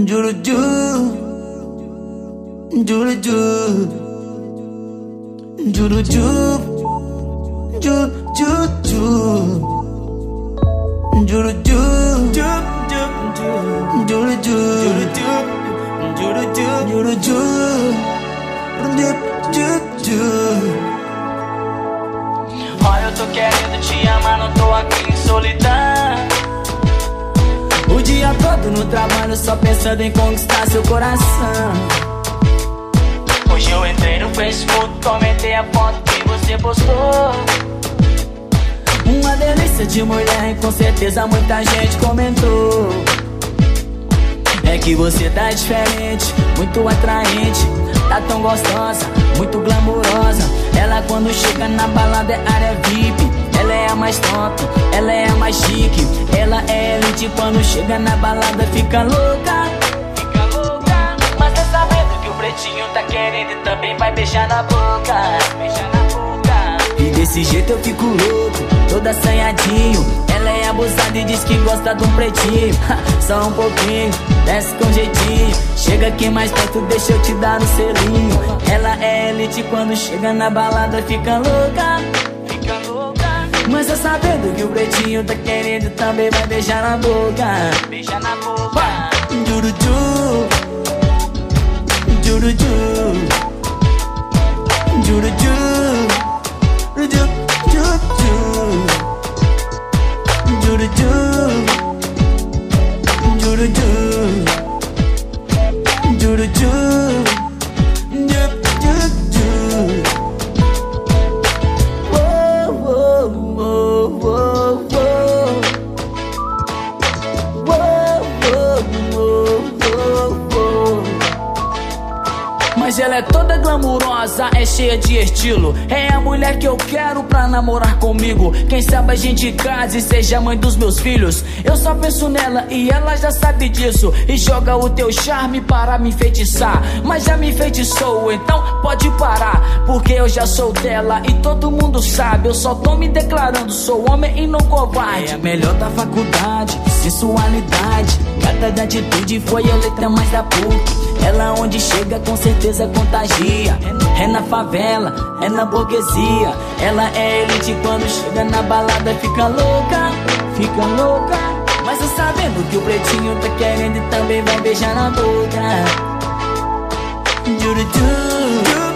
Juruju, juruju, juruju, juruju, juruju, juruju, juruju, Olha, eu tô querendo te amar, não tô aqui em solidão. O dia todo no trabalho, só pensando em conquistar seu coração. Hoje eu entrei no Facebook, comentei a foto que você postou. Uma delícia de mulher e com certeza muita gente comentou. É que você tá diferente, muito atraente. Tá tão gostosa, muito glamurosa. Ela quando chega na balada é área VIP. Ela é a mais top, ela é a mais chique. Ela é elite, quando chega na balada fica louca. Fica louca. Mas tá sabendo que o pretinho tá querendo e também vai beijar na boca. Beijar na boca. E desse jeito eu fico louco, todo assanhadinho. Ela é abusada e diz que gosta de um pretinho. Só um pouquinho, desce com jeitinho. Chega aqui mais perto, deixa eu te dar um selinho. Ela é elite, quando chega na balada fica louca. Fica louca. Mas tá sabendo que o pretinho tá querendo também vai beijar na boca. Beijar na boca. juruju, juruju, juruju, juruju, juruju, juruju, juruju, Mas ela é toda glamurosa, é cheia de estilo. É a mulher que eu quero pra namorar comigo. Quem sabe a gente case e seja mãe dos meus filhos. Eu só penso nela e ela já sabe disso. E joga o teu charme para me enfeitiçar. Mas já me enfeitiçou, então pode parar. Porque eu já sou dela e todo mundo sabe. Eu só tô me declarando, sou homem e não covarde. É a melhor da faculdade, sensualidade. Gata da atitude, foi eleita mais da PUC. Ela onde chega com certeza contagia. É na favela, é na burguesia. Ela é elite, quando chega na balada fica louca. Fica louca. Mas eu sabendo que o pretinho tá querendo e também vai beijar na boca. juruju.